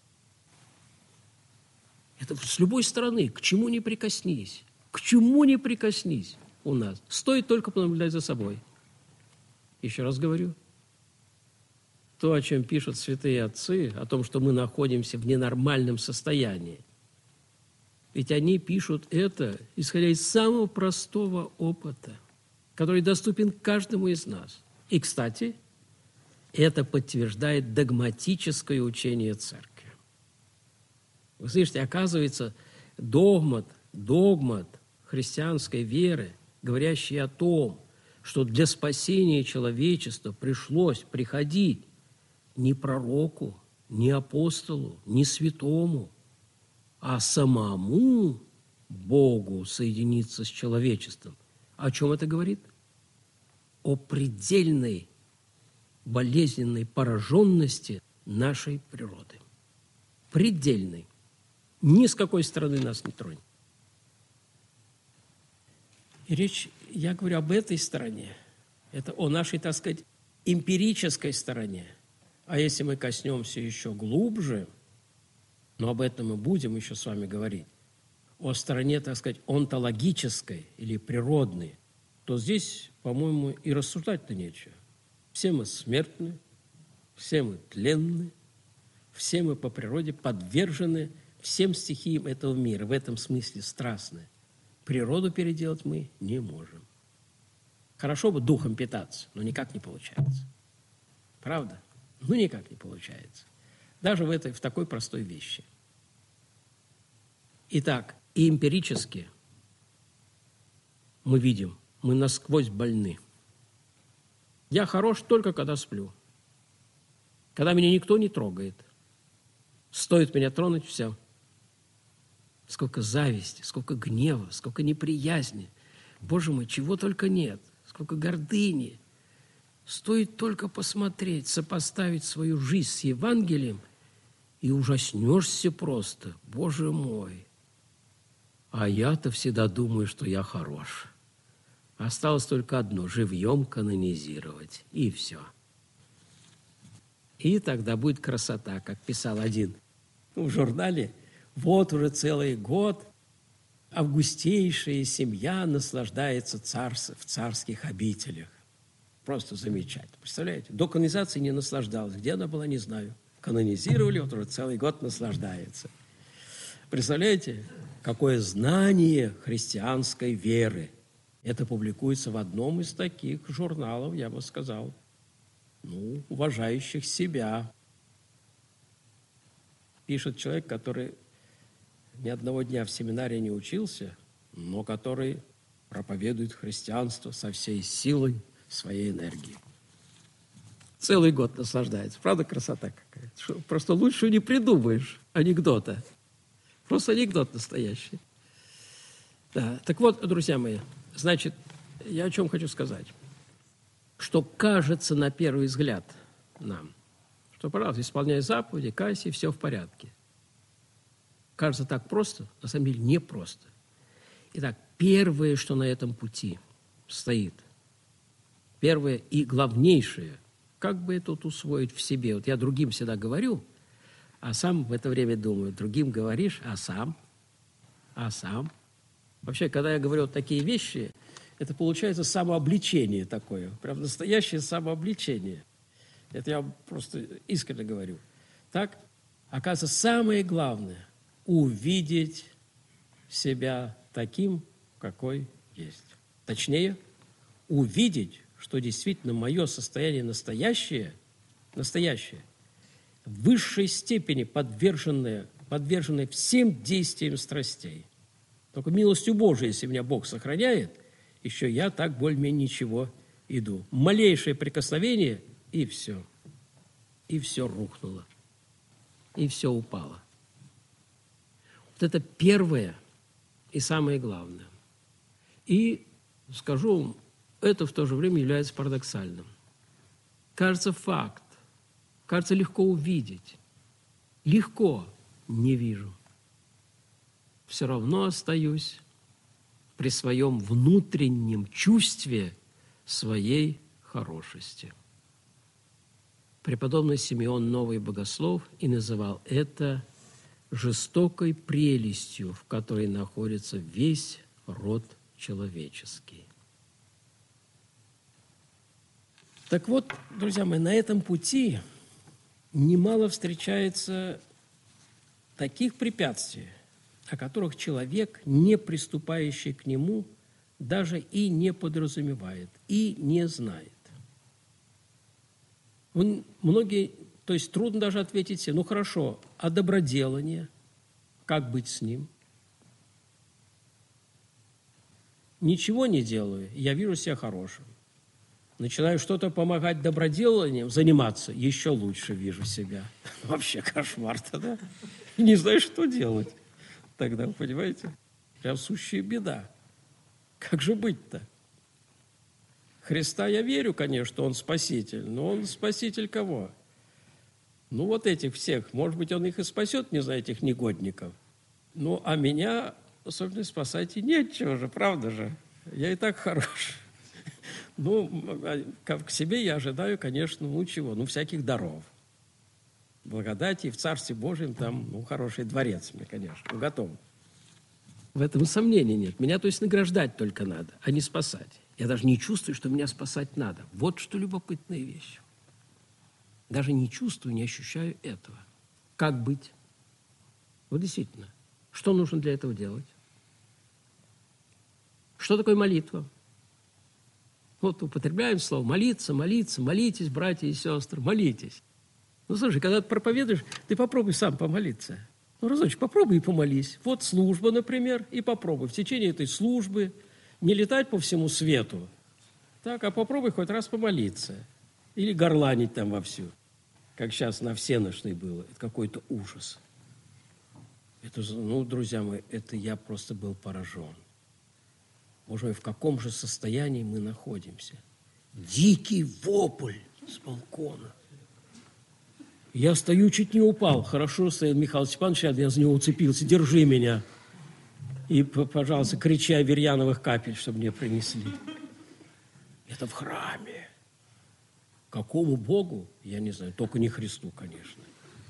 Это с любой стороны, к чему не прикоснись. К чему не прикоснись у нас. Стоит только понаблюдать за собой. Еще раз говорю. То, о чем пишут святые отцы, о том, что мы находимся в ненормальном состоянии. Ведь они пишут это, исходя из самого простого опыта, который доступен каждому из нас. И, кстати, это подтверждает догматическое учение Церкви. Вы слышите, оказывается, догмат, догмат христианской веры, говорящий о том, что для спасения человечества пришлось приходить не пророку, не апостолу, не святому, а самому Богу соединиться с человечеством. О чем это говорит? О предельной болезненной пораженности нашей природы. Предельной. Ни с какой стороны нас не тронет. И речь, я говорю об этой стороне. Это о нашей, так сказать, эмпирической стороне. А если мы коснемся еще глубже, но об этом мы будем еще с вами говорить, о стороне, так сказать, онтологической или природной, то здесь, по-моему, и рассуждать-то нечего. Все мы смертны, все мы тленны, все мы по природе подвержены всем стихиям этого мира, в этом смысле страстны. Природу переделать мы не можем. Хорошо бы духом питаться, но никак не получается. Правда? Ну, никак не получается. Даже в, этой, в такой простой вещи. Итак, и эмпирически мы видим, мы насквозь больны. Я хорош только когда сплю. Когда меня никто не трогает. Стоит меня тронуть, все. Сколько зависти, сколько гнева, сколько неприязни. Боже мой, чего только нет. Сколько гордыни. Стоит только посмотреть, сопоставить свою жизнь с Евангелием, и ужаснешься просто. Боже мой. А я-то всегда думаю, что я хорош. Осталось только одно – живьем канонизировать. И все. И тогда будет красота, как писал один в журнале. Вот уже целый год августейшая семья наслаждается царств, в царских обителях. Просто замечательно. Представляете? До канонизации не наслаждалась. Где она была, не знаю. Канонизировали, вот уже целый год наслаждается. Представляете, какое знание христианской веры. Это публикуется в одном из таких журналов, я бы сказал, ну, уважающих себя. Пишет человек, который ни одного дня в семинарии не учился, но который проповедует христианство со всей силой своей энергии. Целый год наслаждается. Правда, красота какая? Просто лучше не придумаешь анекдота. Просто анекдот настоящий. Да. Так вот, друзья мои, значит, я о чем хочу сказать. Что кажется на первый взгляд нам, что, пожалуйста, исполняй заповеди, кайся, и все в порядке. Кажется так просто, на самом деле не просто. Итак, первое, что на этом пути стоит, Первое и главнейшее, как бы это вот усвоить в себе. Вот я другим всегда говорю, а сам в это время думаю, другим говоришь, а сам, а сам. Вообще, когда я говорю вот такие вещи, это получается самообличение такое, прям настоящее самообличение. Это я просто искренне говорю. Так, оказывается, самое главное – увидеть себя таким, какой есть. Точнее, увидеть, что действительно мое состояние настоящее, настоящее, в высшей степени подверженное, подверженное всем действиям страстей. Только милостью Божией, если меня Бог сохраняет, еще я так более-менее ничего иду. Малейшее прикосновение, и все. И все рухнуло. И все упало. Вот это первое и самое главное. И, скажу вам, это в то же время является парадоксальным. Кажется, факт. Кажется, легко увидеть. Легко не вижу. Все равно остаюсь при своем внутреннем чувстве своей хорошести. Преподобный Симеон Новый Богослов и называл это жестокой прелестью, в которой находится весь род человеческий. Так вот, друзья мои, на этом пути немало встречается таких препятствий, о которых человек, не приступающий к нему, даже и не подразумевает, и не знает. Он, многие, то есть трудно даже ответить себе, ну хорошо, а доброделание, как быть с ним? Ничего не делаю, я вижу себя хорошим. Начинаю что-то помогать доброделанием, заниматься, еще лучше вижу себя. Вообще кошмар-то, да? Не знаю, что делать. Тогда, понимаете, прям сущая беда. Как же быть-то? Христа я верю, конечно, что Он спаситель, но Он спаситель кого? Ну, вот этих всех. Может быть, Он их и спасет, не знаю, этих негодников. Ну, а меня, особенно, спасать и нечего же, правда же? Я и так хорош. Ну, к себе я ожидаю, конечно, ну чего, ну, всяких даров. Благодати и в Царстве Божьем там, ну, хороший дворец мне, конечно, готов. В этом сомнений нет. Меня, то есть, награждать только надо, а не спасать. Я даже не чувствую, что меня спасать надо. Вот что любопытная вещь. Даже не чувствую, не ощущаю этого. Как быть? Вот действительно, что нужно для этого делать? Что такое молитва? Вот употребляем слово молиться, молиться, молитесь, братья и сестры, молитесь. Ну, слушай, когда ты проповедуешь, ты попробуй сам помолиться. Ну, разочек, попробуй и помолись. Вот служба, например, и попробуй в течение этой службы не летать по всему свету, так, а попробуй хоть раз помолиться. Или горланить там вовсю, как сейчас на всенощной было. Это какой-то ужас. Это, ну, друзья мои, это я просто был поражен. Боже мой, в каком же состоянии мы находимся? Дикий вопль с балкона. Я стою, чуть не упал. Хорошо стоял Михаил Степанович, я за него уцепился. Держи меня. И, пожалуйста, кричи о Верьяновых капель, чтобы мне принесли. Это в храме. Какому Богу? Я не знаю. Только не Христу, конечно.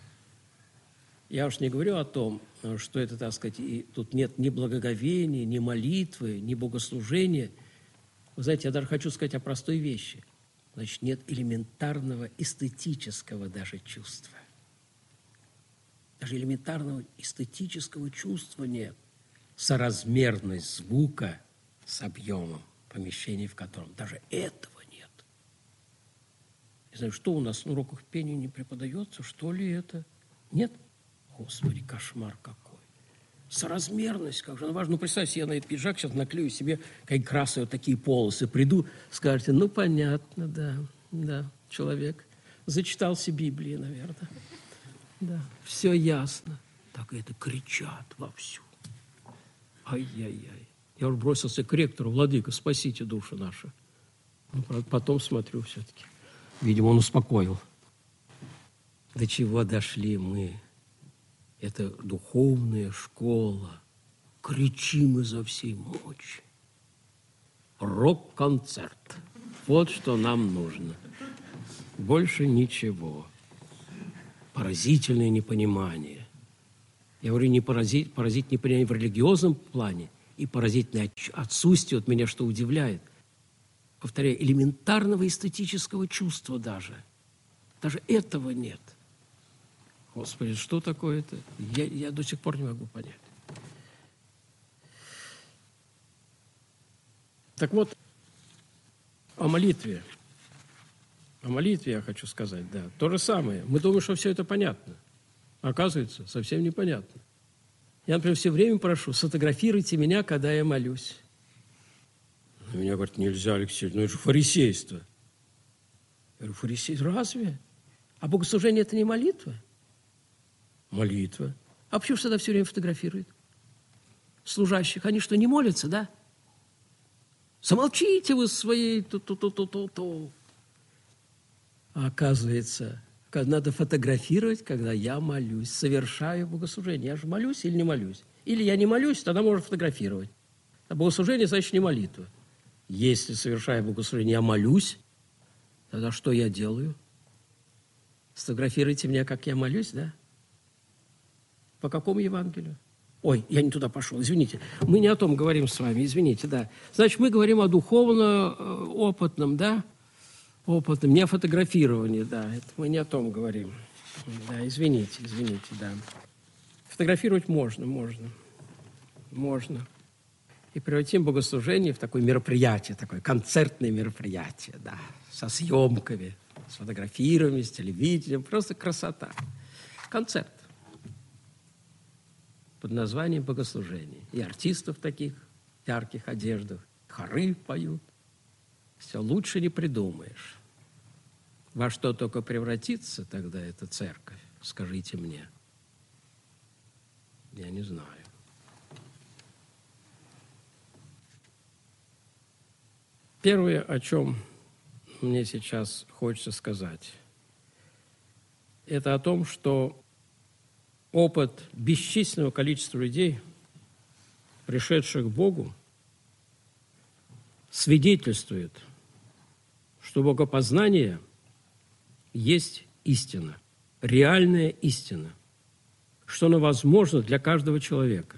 Я уж не говорю о том, что это, так сказать, и тут нет ни благоговения, ни молитвы, ни богослужения. Вы знаете, я даже хочу сказать о простой вещи. Значит, нет элементарного эстетического даже чувства. Даже элементарного эстетического чувства нет. Соразмерность звука с объемом помещения, в котором даже этого нет. Не знаю, что у нас на уроках пения не преподается, что ли это? Нет? Господи, кошмар какой. Соразмерность, как же она важна. Ну, представьте, я на этот пиджак сейчас наклею себе как красные вот такие полосы. Приду, скажете, ну, понятно, да, да, человек зачитался Библии, наверное. Да, все ясно. Так это кричат вовсю. Ай-яй-яй. Я уже бросился к ректору. Владыка, спасите души наши. Ну, потом смотрю все-таки. Видимо, он успокоил. До чего дошли мы? Это духовная школа. Кричим изо всей мочи. Рок-концерт. Вот что нам нужно. Больше ничего. Поразительное непонимание. Я говорю, не поразить, поразить непонимание в религиозном плане и поразительное отсутствие от меня, что удивляет. Повторяю, элементарного эстетического чувства даже. Даже этого нет. Господи, что такое это? Я, я до сих пор не могу понять. Так вот, о молитве. О молитве я хочу сказать, да. То же самое. Мы думаем, что все это понятно. Оказывается, совсем непонятно. Я, например, все время прошу, сфотографируйте меня, когда я молюсь. На меня говорят, нельзя, Алексей, ну это же фарисейство. Я говорю, фарисейство? Разве? А богослужение – это не молитва? Молитва. А почему же тогда все время фотографируют? Служащих. Они что, не молятся, да? Замолчите вы своей ту-ту-ту-ту-ту-ту. А оказывается, надо фотографировать, когда я молюсь, совершаю богослужение. Я же молюсь или не молюсь? Или я не молюсь, тогда можно фотографировать. А богослужение, значит, не молитва. Если, совершая богослужение, я молюсь, тогда что я делаю? Сфотографируйте меня, как я молюсь, да? По какому Евангелию? Ой, я не туда пошел, извините. Мы не о том говорим с вами, извините, да. Значит, мы говорим о духовно-опытном, да? Опытном, не о фотографировании, да. Это мы не о том говорим. Да, извините, извините, да. Фотографировать можно, можно. Можно. И превратим богослужение в такое мероприятие, такое концертное мероприятие, да, со съемками, с фотографированием, с телевидением. Просто красота. Концерт под названием богослужение. И артистов таких в ярких одеждах, хоры поют. Все лучше не придумаешь. Во что только превратится тогда эта церковь, скажите мне. Я не знаю. Первое, о чем мне сейчас хочется сказать, это о том, что опыт бесчисленного количества людей, пришедших к Богу, свидетельствует, что богопознание есть истина, реальная истина, что оно возможно для каждого человека,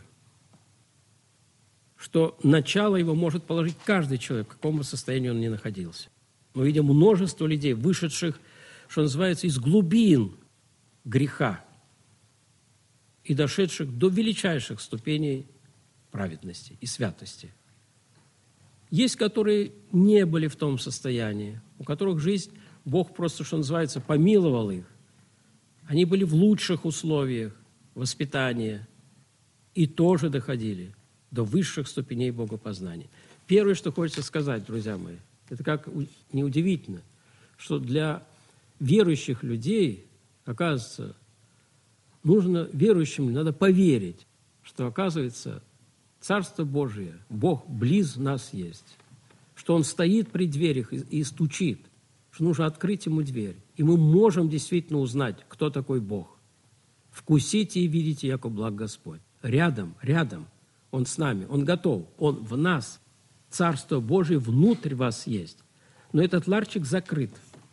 что начало его может положить каждый человек, в каком бы состоянии он ни находился. Мы видим множество людей, вышедших, что называется, из глубин греха и дошедших до величайших ступеней праведности и святости. Есть, которые не были в том состоянии, у которых жизнь, Бог просто, что называется, помиловал их. Они были в лучших условиях воспитания и тоже доходили до высших ступеней богопознания. Первое, что хочется сказать, друзья мои, это как неудивительно, что для верующих людей, оказывается, нужно, верующим надо поверить, что, оказывается, Царство Божие, Бог близ нас есть, что Он стоит при дверях и, и стучит, что нужно открыть Ему дверь. И мы можем действительно узнать, кто такой Бог. Вкусите и видите, яко благ Господь. Рядом, рядом. Он с нами, Он готов, Он в нас. Царство Божие внутрь вас есть. Но этот ларчик закрыт.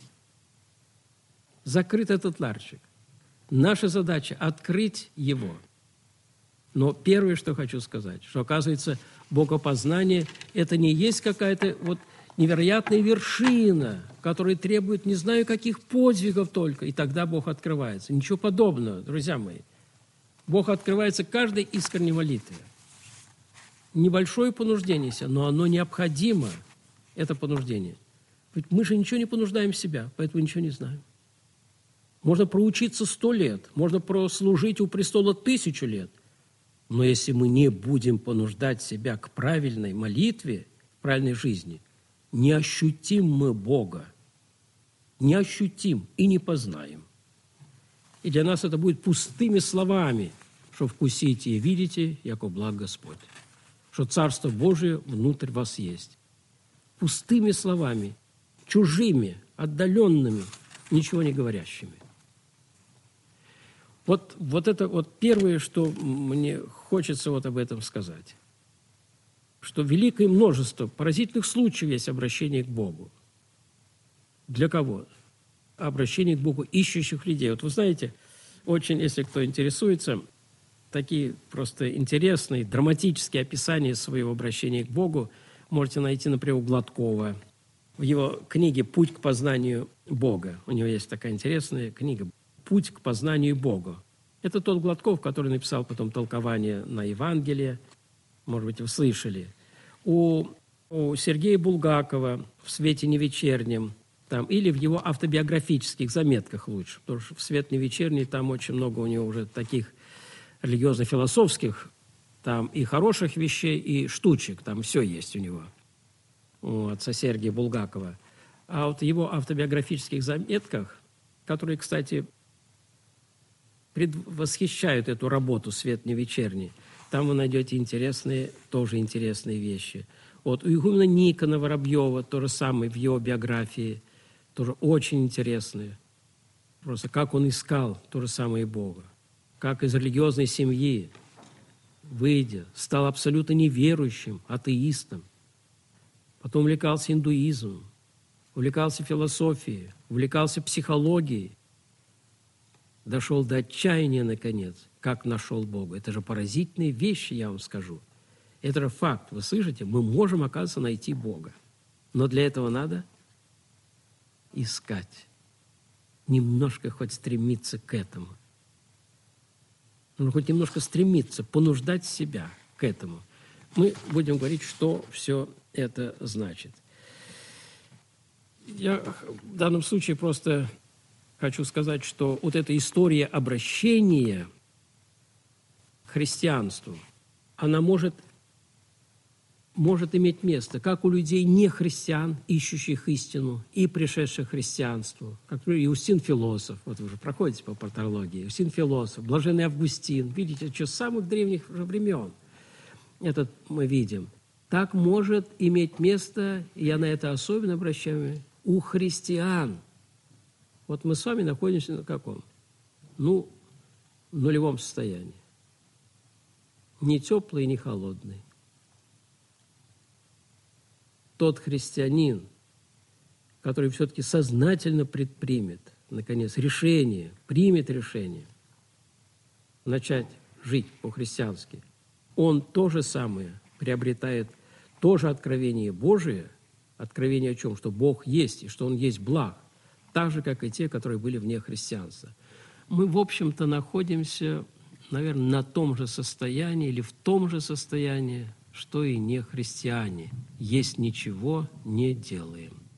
Закрыт этот ларчик. Наша задача – открыть его. Но первое, что хочу сказать, что, оказывается, богопознание – это не есть какая-то вот невероятная вершина, которая требует не знаю каких подвигов только, и тогда Бог открывается. Ничего подобного, друзья мои. Бог открывается каждой искренней молитве. Небольшое понуждение, но оно необходимо, это понуждение. Ведь мы же ничего не понуждаем в себя, поэтому ничего не знаем. Можно проучиться сто лет, можно прослужить у престола тысячу лет, но если мы не будем понуждать себя к правильной молитве, правильной жизни, не ощутим мы Бога, не ощутим и не познаем. И для нас это будет пустыми словами, что вкусите и видите, яко благ Господь, что Царство Божие внутрь вас есть. Пустыми словами, чужими, отдаленными, ничего не говорящими. Вот, вот это вот первое, что мне хочется вот об этом сказать. Что великое множество поразительных случаев есть обращения к Богу. Для кого? Обращение к Богу ищущих людей. Вот вы знаете, очень, если кто интересуется, такие просто интересные, драматические описания своего обращения к Богу можете найти, например, у Гладкова. В его книге «Путь к познанию Бога». У него есть такая интересная книга «Путь к познанию Бога». Это тот Гладков, который написал потом толкование на Евангелие. Может быть, вы слышали. У, у Сергея Булгакова в «Свете невечернем» там, или в его автобиографических заметках лучше, потому что в «Свет невечерний» там очень много у него уже таких религиозно-философских, там и хороших вещей, и штучек, там все есть у него, у отца Сергия Булгакова. А вот в его автобиографических заметках, которые, кстати, предвосхищают эту работу «Свет невечерний», там вы найдете интересные, тоже интересные вещи. Вот у игумена Никона Воробьева то же самое в его биографии, тоже очень интересные. Просто как он искал то же самое Бога. Как из религиозной семьи, выйдя, стал абсолютно неверующим, атеистом. Потом увлекался индуизмом, увлекался философией, увлекался психологией. Дошел до отчаяния, наконец, как нашел Бога. Это же поразительные вещи, я вам скажу. Это же факт. Вы слышите? Мы можем, оказывается, найти Бога. Но для этого надо искать. Немножко хоть стремиться к этому. Нужно хоть немножко стремиться, понуждать себя к этому. Мы будем говорить, что все это значит. Я в данном случае просто хочу сказать, что вот эта история обращения к христианству, она может, может иметь место как у людей не христиан, ищущих истину и пришедших к христианству, как Иустин Философ, вот вы уже проходите по патологии, Иустин Философ, Блаженный Августин, видите, что с самых древних времен этот мы видим. Так может иметь место, и я на это особенно обращаю внимание, у христиан. Вот мы с вами находимся на каком? Ну, в нулевом состоянии. Не теплый, не холодный. Тот христианин, который все-таки сознательно предпримет, наконец, решение, примет решение начать жить по-христиански, он то же самое приобретает, тоже откровение Божие, откровение о чем? Что Бог есть и что Он есть благ, так же, как и те, которые были вне христианства. Мы, в общем-то, находимся, наверное, на том же состоянии или в том же состоянии, что и не христиане. Есть ничего не делаем.